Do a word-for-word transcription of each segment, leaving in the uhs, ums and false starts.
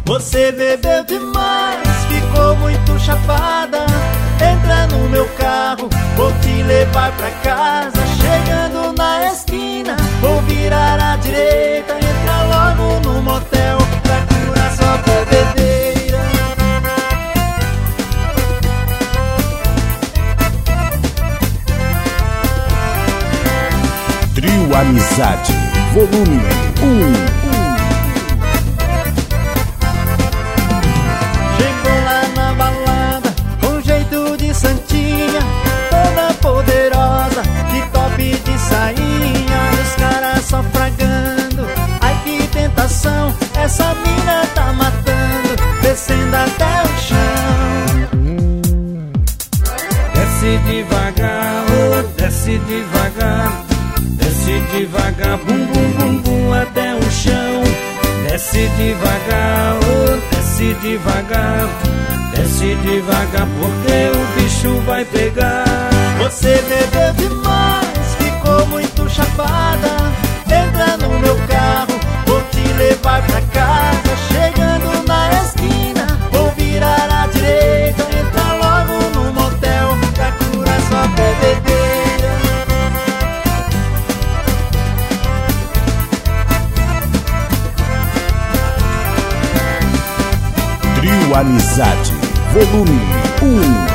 Você bebeu demais, ficou muito chapada. Entra no meu carro, vou te levar pra casa. Chegando na esquina, vou virar à direita. Entra logo no motel pra curar sua bebedeira. Trio Amizade, volume um. Santinha, toda poderosa, de top de sainha, e os caras só fragando. Ai que tentação, essa mina tá matando, descendo até o chão. Desce devagar, oh, desce devagar, desce devagar, bum bum bum bum até o chão. Desce devagar, oh, desce devagar, desce devagar porque o bicho vai pegar. Você bebeu demais, ficou muito chapada. Entra no meu carro, vou te levar pra casa. Chegando na esquina, vou virar à direita. Entra logo no motel pra curar sua bebedeira. Trio Amizade, volume um.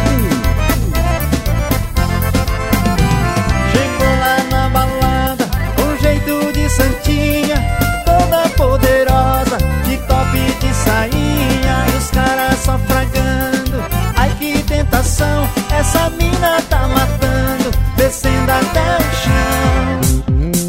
Chegou lá na balada, com jeito de santinha, toda poderosa, de top de sainha, e os caras só fragando. Ai que tentação, essa mina tá matando, descendo até o chão.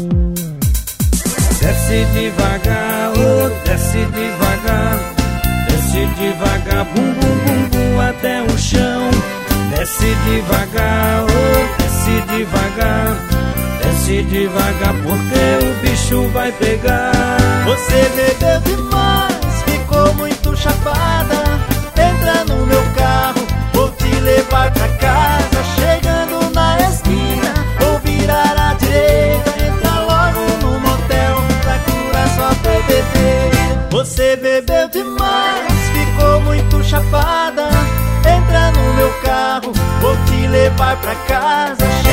Desce devagar, oh, desce devagar, desce devagar, bum bum bum bum até o chão. Desce devagar, oh, desce devagar, desce devagar porque o bicho vai pegar. Você bebeu demais, ficou muito chapada. Entra no meu carro, vou te levar pra casa. Chegando na esquina, vou virar à direita. Entra logo no motel pra curar sua bebedeira. Você bebeu demais, ficou muito chapada. Entra no meu carro, vou te levar pra casa.